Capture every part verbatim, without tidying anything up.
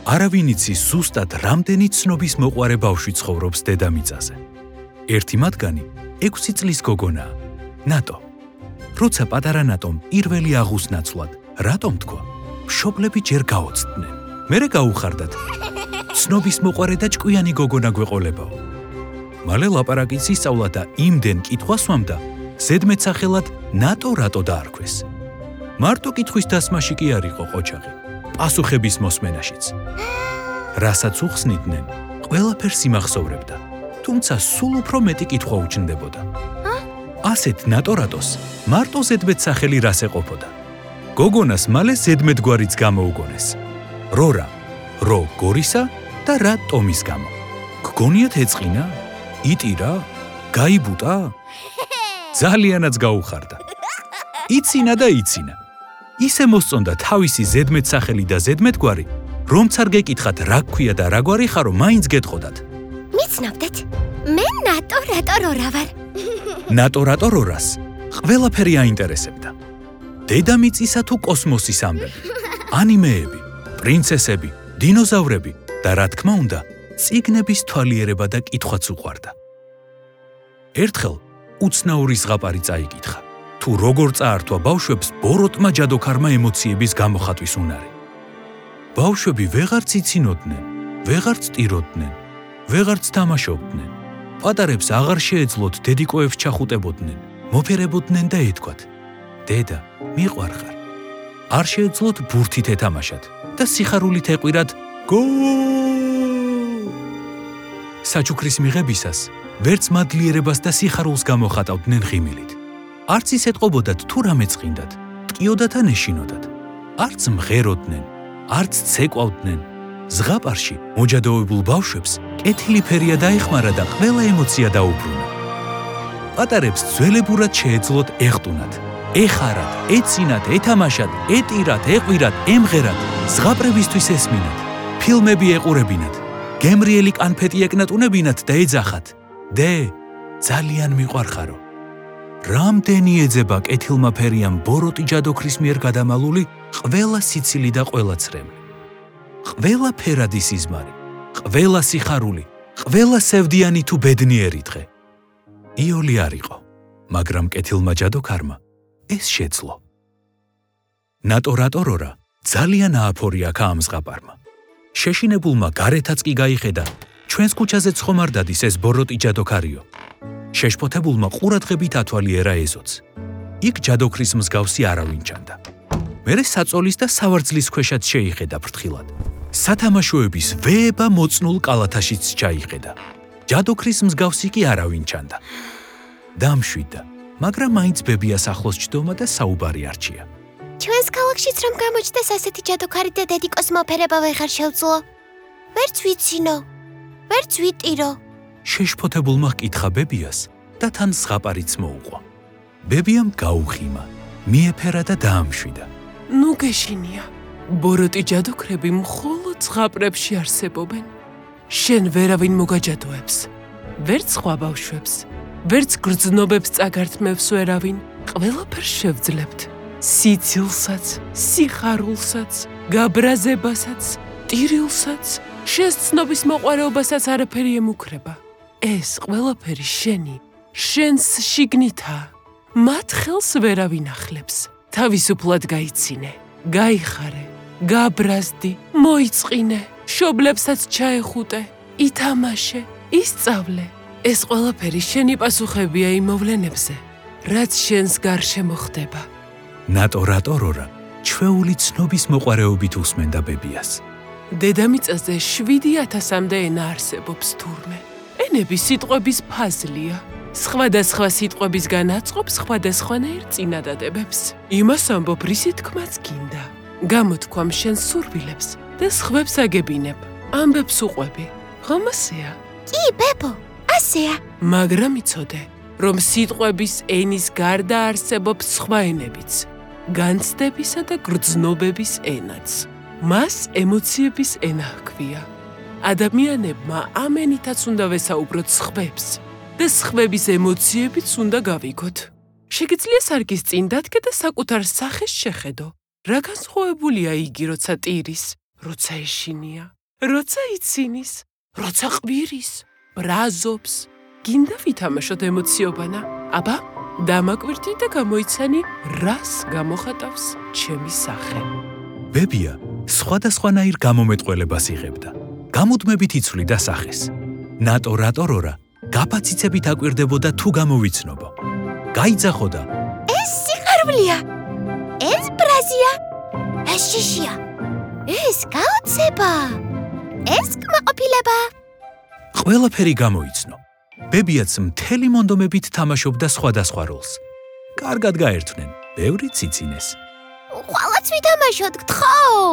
არავინ იცის ზუსტად რამდენი ცნობის მოყვარე ბავშვი ცხოვრობს დედამიწაზე. ერთი მათგანი ექვსი წლის გოგონაა, ნატო. როცა პატარა ნატომ პირველი აღუსნაცვლად, რატომ თქვა? მშობლები ჯერ გაოცდნენ. მერე გაუხარდათ. ცნობის მოყვარე და ჭკვიანი გოგონა გვეყოლებაო. მალე ლაპარაკიც ისწავლა და იმდენ კითხვას სვამდა, ზედმეტსახელად ნატო რატო დაარქვეს. მარტო კითხვის დასმაში კი არ იყო ყოჩაღი, პასუხების მოსმენაშიც. რასაც უხსნიდნენ, ყველაფერს იმახსოვრებდა, თუმცა სულ უფრო მეტი კითხვა უჩნდებოდა. ასეთ ნატო რატოს მარტო ზედმეტსახელი რას ეყოფოდა. გოგონას მალე ზედმეტგვარიც გამოუგონეს. რორა, რო გორისა და რა ტომის გამო. გგონიათ ეწყინა? იტირა? გაიბუტა? ძალიანაც გაუხარდა. იცინა და იცინა. ისე მოსწონდა თავისი ზედმეტსახელი და ზედმეტგვარი, რომც არ გეკითხათ რა გქვია და რა გვარი ხარო, მაინც გეტყოდათ. მიცნობდეთ, მე ნატო რატო რორა ვარ. ნატო რატო რორას ყველაფერი აინტერესებდა. დედამიწისა თუ კოსმოსის ამბები, ანიმეები, პრინცესები, დინოზავრები და რა თქმა უნდა, წიგნების თვალიერება და კითხვაც უყვარდა. ერთხელ უცნაური ზღაპარი წაიკითხა, თუ როგორ წაართვა ბავშვებს ბოროტმა ჯადოქარმა ემოციების გამოხატვის უნარი. ბავშვები ვეღარც იცინოდნენ, ვეღარც ტიროდნენ, ვეღარც თამაშობდნენ. პატარებს აღარ შეეძლოთ დედიკოებს ჩახუტებოდნენ, მოფერებოდნენ და ეთქვათ: დედა, მიყვარხარ. არ შეეძლოთ ბურთით ეთამაშათ და სიხარულით ეყვირათ: გო! საჩუქრის მიღებისას ვერც მადლიერებას და სიხარულს გამოხატავდნენ ღიმილით. არც ის ეტყობოდათ თუ რამე წყინდათ, ტკიოდათ ან ეშინოდათ. არც მღეროდნენ, არც ცეკვავდნენ. ზღაპარში მოჯადოებულ ბავშვებს კეთილი ფერია დაეხმარა და ყველა ემოცია დაუბრუნა. პატარებს ძველებურად შეეძლოთ ეხტუნათ, ეხარათ, ეცინათ, ეთამაშათ, ეტირათ, ეყვირათ, ემღერათ, ზღაპრებისთვის ესმინათ, ფილმები ეყურებინათ, გემრიელი კანფეტი ეკნატუნებინათ და ეძახათ: დე, ძალიან მიყვარხარო. რამდენი ეძება კეთილმა ფერიან ბოროტი ჯადოქრის მიერ გადამალული ყველა სიცილი და ყველა ცრემლი. ყველა ფერადი სიზმარი, ყველა სიხარული, ყველა სევდიანი თუ ბედნიერი დღე. იოლი არ იყო, მაგრამ კეთილმა ჯადოქარმა ეს შეძლო. ნატო რატო რორა ძალიან ააფორია ამ ზღაპარმა. შეშინებულმა გარეთაც კი გაიხედა, ჩვენს ქუჩაზე ცხომ არ დადის ეს ბოროტი ჯადოქარიო. შეშფოთებულმა ყურადღებით ათვალიერა ეზოც. იქ ჯადოქრის მსგავსი არავინ ჩანდა. მერე საწოლის და სავარძლის ქვეშაც შეიხედა ფრთხილად. სათამაშოების ვეება მოწნულ კალათაშიც ჩაიხედა. ჯადოქრის მსგავსი კი არავინ ჩანდა. დამშვიდა, მაგრამ მაინც ბებიას ახლოს ჩდომა და საუბარი არჩია. ჩვენს ქალაქშიც რომ გამოჩნდეს ასეთი ჯადოქარი და დედიკოს მოფერება ვეღარ შევძლო. ვერც ვიცინო, ვერც ვიტირო. შეშფოთებულმა ჰკითხა ბებიას და თან ზღაპარიც მოუყვა. ბებიამ გაუხიმა, მიეფერა და დაამშვიდა. ნუ გეშინია, ბოროტი ჯადოქრები მხოლოდ ზღაპრებში არსებობენ. შენ ვერავინ მოგაჯადოებს, ვერც სხვა ბავშვებს, ვერც გრძნობებს წაგართმევს ვერავინ, ყველაფერს შევძლებთ. სიცილსაც, სიხარულსაც, გაბრაზებასაც, ტირილსაც, შენს ცნობის მოყვარეობასაც არაფერი ემუქრება. ეს ყველაფერი შენი, შენს შიგნითაა. მათ ხელს ვერავინ ახლებს. თავისუფლად გაიცინე, გაიხარე, გაბრაზდი, მოიწყინე, მშობლებსაც ჩაეხუტე, ითამაშე, ისწავლე. ეს ყველაფერი შენი პასუხებია იმ მოვლენებზე, რაც შენს გარშე მოხდება. ნატო რატო რორა ჩვეული ცნობის მოყვარეობით უსმენდა ბებიას. დედამიწაზე შვიდი ათასამდე ენა არსებობს თურმე. ენები სიტყვების ფაზლია. სხვადასხვა სიტყვებისგან აწყობს სხვადასხვანაირ წინადადებებს. იმას ამბობ, რისი თქმაც გინდა. გამოთქვამ შენს სურვილებს და სხვებს აგებინებ. ამბებს უყვები. ხომ ასეა? კი, ბებო, ასეა. მაგრამ იცოდე, რომ სიტყვების ენის გარდა არსებობს სხვა ენებიც. განცდებისა და გრძნობების ენაც. მას ემოციების ენა ჰქვია. ადამიანებმა ამ ენითაც უნდა ვესაუბროთ სხვებს და სხვების ემოციებიც უნდა გავიგოთ. შეგიძლია სარკის წინ დადგე და საკუთარ სახეს შეხედო. რა განსხვავებულია იგი, როცა ტირის, როცა ეშინია. როცა იცინის, როცა ყვირის, ბრაზობს, გინდა ვითამაშოთ ემოციობანა. აბა, დამაკვირდი და გამოიცანი, რას გამოხატავს ჩემი სახე. ბებია სხვადასხვანაირ გამომეტყველებას იღებდა. გამუდმებით იცვლიდა სახეს. ნატო რატორორა გაფაციცებით აკვირდებოდა თუ გამოვიცნობო. გაიძახოდა. ეს სიხარულია. ეს ბრაზია. ეს შიშია. ეს გაოცება. ეს კმაყოფილება. ყველაფერი გამოიცნო. ბებიაც მთელი მონდომებით თამაშობდა სხვადასხვა როლს. კარგად გაერთვნენ, ბევრი ციცინეს. ხვალაც ვითამაშოთ, გთხოვ.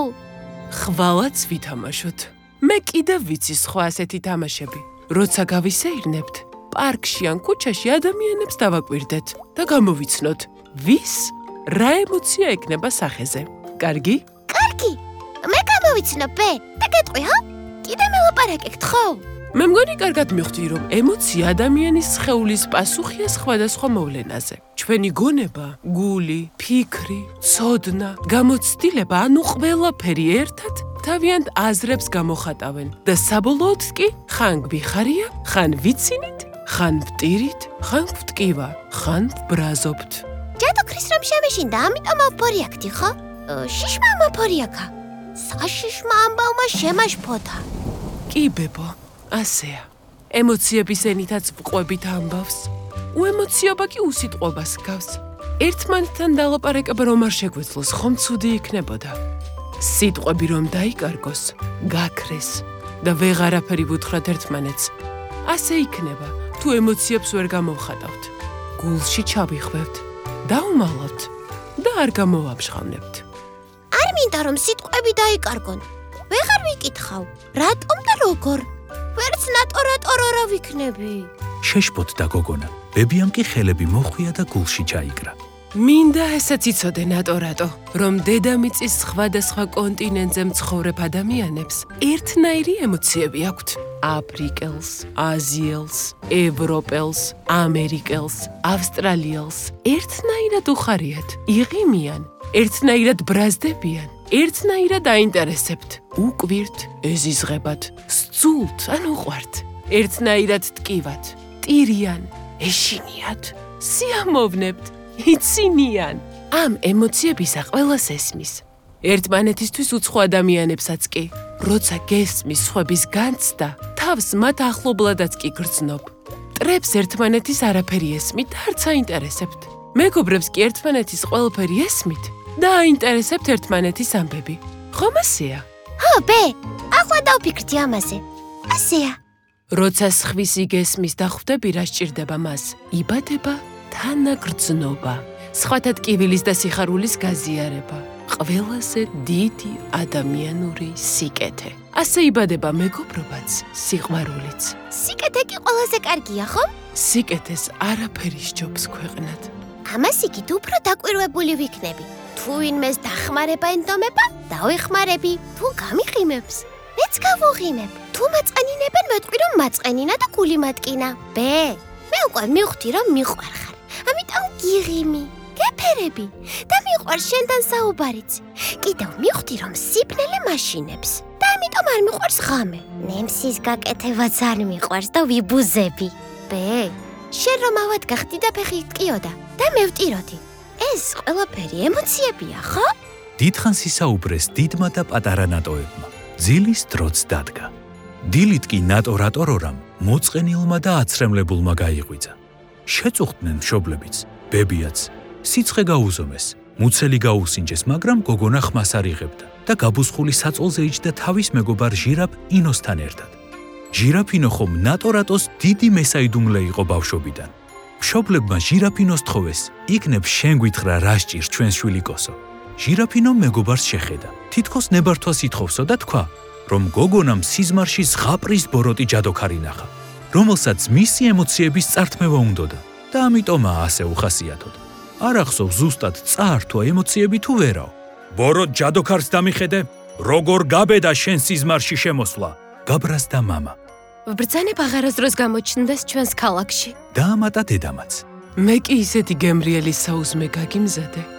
ხვალაც ვითამაშოთ. მე კიდევ ვიცი სხვა ასეთი თამაშები. როცა გავისეირნებთ, პარკში ან ქუჩაში ადამიანებს დავაკვირდეთ და გამოვიცნოთ, ვის რა ემოცია ექნება სახეზე. კარგი? კარგი. მე გამოვიცნობ ბე და გეტყვი, ჰა? კიდე მელაპარაკე, გთხოვ. მე მგონი კარგად მიხვდი, რომ ემოცია ადამიანის სხეულის პასუხია სხვადასხვა მოვლენაზე. ჩვენი გონება, გული, ფიქრი, ცოდნა, გამოცდილება, ანუ ყველაფერი ერთად თავიანთ აზრებს გამოხატავენ და საბოლოოდ კი ხან გვიხარია, ხან ვიცინით, ხან ვტირით, ხან ვტკივა, ხან ვბრაზობთ. ჯადოქრის რომ შემეშინდა, ამიტომ ავფორიაქდი, ხო? შიშმა მაფორიაქა. საშიშმა ამბავმა შემაშფოთა. კი, ბებო. ასეა. ემოციების ენითაც ვყვებით ამბავს. უემოციობა კი უსიტყვობას გავს. ერთმანეთთან დალაპარაკება რომ არ შეგვეძლოს, ხომ ცუდი იქნებოდა. სიტყვები რომ დაიკარგოს, გაქრეს და ვეღარაფერი ვუთხრათ ერთმანეთს. ასე იქნება, თუ ემოციებს ვერ გამოვხატავთ. გულში ჩავიხვევთ, დავუმალავთ და არ გამოვამშხავნებთ. არ მინდა რომ სიტყვები დაიკარგონ. ვეღარ ვიკითხავ, რატომ და როგორ? ვერც ნატო რატორორა ვიქნები. შეშფოთდა გოგონა. ბებიამ კი ხელები მოხვია და გულში ჩაიკრა. მინდა ესეც იცოდე ნატო რატო, რომ დედამიწის სხვადასხვა კონტინენტზე მცხოვრებ ადამიანებს ერთნაირი ემოციები აქვთ. აფრიკელს, აზიელს, ევროპელს, ამერიკელს, ავსტრალიელს ერთნაირად უხარიათ, იღიმიან, ერთნაირად ბრაზდებიან, ერთნაირად აინტერესებთ, უკვირთ, ეზიზღებათ, სძულთ, ან უყვართ, ერთნაირად ტკივათ, ტირიან, ეშინიათ, სიამოვნებთ, იცინიან. ამ ემოციებისა ყველას ესმის. ერთმანეთისთვის უცხო ადამიანებსაც კი, როცა გესმის სხვების განცდა, თავს მათ ახლობლადაც კი გრძნობ. ტრებს ერთმანეთის არაფერი ესმით და არც აინტერესებთ. მეგობრებს კი ერთმანეთის ყველაფერი ესმით და აინტერესებთ ერთმანეთის ამბები. ხომ ასეა? ხო, ბე, ახლა დავფიქრდი ამაზე. ასეა. როცა სხვის იგესმის და ხვდები რა სჭირდება მას, იბადება თანაგრძნობა, სხვათა ტკივილის და სიხარულის გაზიარება, ყველაზე დიდი ადამიანური სიკეთე. ასე იბადება მეგობრობაც, სიყვარულიც. სიკეთე კი ყველაზე კარგია, ხო? სიკეთეს არაფერი სჯობს ქვეყნად. ამას იქით უფრო დაკვირვებული ვიქნები. თუ ვინმეს დახმარება ენდომება, დავეხმარები, თუ გამიყიმებს, მეც გავუღიმებ. თუ მაწყენინებენ, მეტყვი რომ მაწყენინა და გული მატკინა. ბე, მე უკვე მივხვდი რომ მიყვარხარ. ამიტომ გიღიმი, გეფერები და მიყვარს შენთან საუბარიც. კიდევ მივხვდი რომ სიბნელე მაშინებს და ამიტომ არ მიყვარს ღამე. ნემსის გაკეთებაც არ მიყვარს და ვიბუზები. ბე, შენ რომ ავად გახდი და ფეხი ტკიოდა და მე ვტიროდი. ეს ყველაფერი ემოციებია, ხო? დიდხანს ისაუბრეს დიდმა და პატარა ნატოებმა. ძილის დროც დადგა. დილით კი ნატო რატორორამ მოწყენილმა და აცრემლებულმა გაიღვიძა. შეწუხდნენ მშობლებიც, ბებიაც. სიცხე გაუზომეს, მუცელი გაუსინჯეს, მაგრამ გოგონა ხმას არ იღებდა და გაბუსხული საწოლზე იჯდა თავის მეგობარ ჟირაფ ინოსთან ერთად. ჟირაფინო ხომ ნატო რატოს დიდი მესაიდუმლე იყო ბავშვობიდან. მშობლებმა ჟირაფინოს თხოვეს, იქნებ შენ გვითხრა რა სჭირს ჩვენს შვილიკოსო. ჟირაფინო მეგობარს შეხედა, თითქოს ნებართვას ითხოვსო და თქვა, რომ გოგონამ სიზმარში ზღაპრის ბოროტი ჯადოქარი ნახა, რომელსაც მისი ემოციების წართმევა უნდოდა და ამიტომაა ასე უხასიათოდ. არ ახსოვს ზუსტად წაართვა ემოციები თუ ვერაო. ბოროტ ჯადოქარს დამიხედე, როგორ გაბედა შენ სიზმარში შემოსვლა, გაბრაზდა მამა. ბრძანება აღარასდროს გამოჩნდეს ჩვენს ქალაქში. დაამატა დედამაც. მე კი ისეთი გემრიელი საუზმე გაგიმზადე,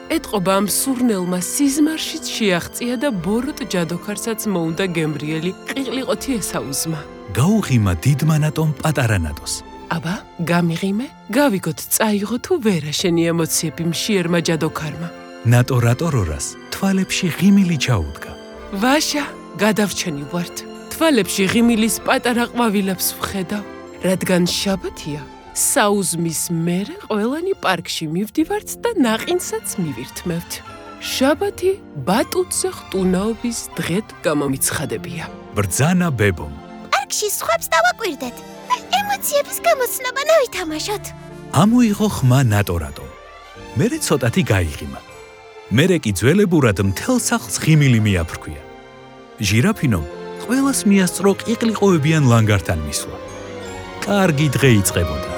ეტყობა ამ სურნელმა სიზმარშიც შეაღწია და ბოროტ ჯადოქარსაც მოუნდა გემრიელი ყიყლიყოთი ესაუზმა. გაუღიმა დიდმა ნატომ პატარა ნატოს. აბა, გამიღიმე, გავიგოთ წაიღო თუ ვერა შენი ემოციები მშიერმა ჯადოქარმა. ნატო რატორორას თვალებში ღიმილი ჩაუდგა. ვაშა, გადავრჩენი ვართ. თვალებში ღიმილის პატარა ყვავილებს ვხედავ, რადგან შაბათია. საუზმის მერე ყველანი პარკში მივდივართ და ნაყინსაც მივირთმევთ. შაბათი ბატუტზე ხტუნაობის დღედ გამომიცხადებია. ბრძანა ბებომ. პარკში სხვებს დავაკვირდეთ და ემოციების გამოცნობა ნავითამაშოთ. ამოიღო ხმა ნატო რატომ. მერე ცოტათი გაიღიმა. მერე კი ძველებურად მთელ სახლს ღიმილი მიაფრქვია. ჟირაფინომ ყველას მიასწრო ყიყლიყოებიან ლანგართან მისვლა. კარგი დღე იწყებოდა.